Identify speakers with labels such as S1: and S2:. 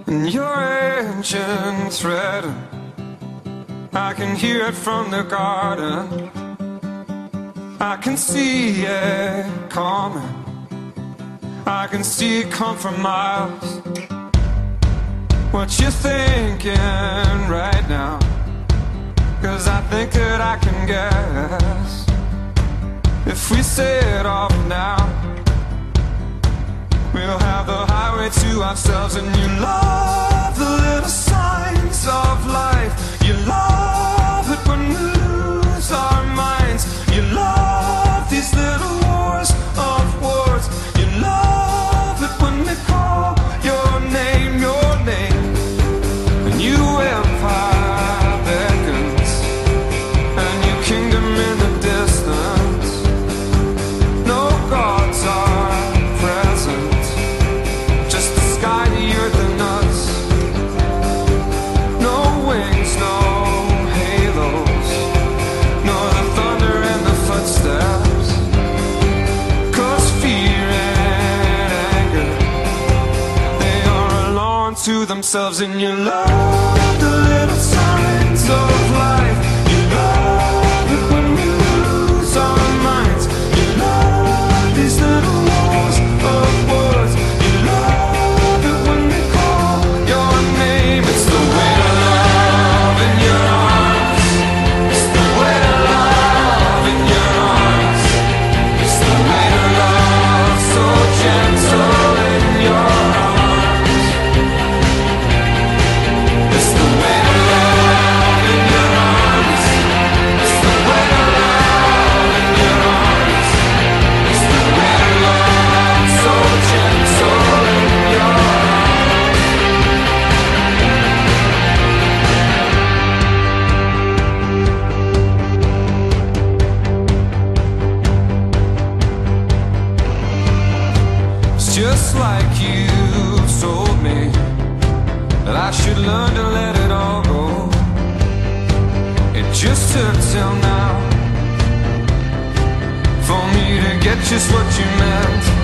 S1: And your engine threading, I can hear it from the garden. I can see it coming, I can see it come from miles. What you thinking right now? 'Cause I think that I can guess. If we set off now, we'll have the highway to ourselves. And you love the little signs of life. You love it when we lose our minds. You love these little wars of words. You love it when they call your name, and you empire beckons, and your kingdom in the distance. No gods are present, just the sky, the earth and us. No wings, no halos, nor the thunder and the footsteps. 'Cause fear and anger, they are alone to themselves. And you love the little signs of life. You love it when we lose our minds. You love these little wars of words. You love it when they call your name. It's the way to love in your arms. It's the way to love in your arms. It's the way to love, so gentle in your arms. It's the way to love in your arms. It's the way to love in your arms. It's the way to love, so gentle in your arms. It's just like you told me that I should learn to let it all go. It just took till now for me to get just what you meant.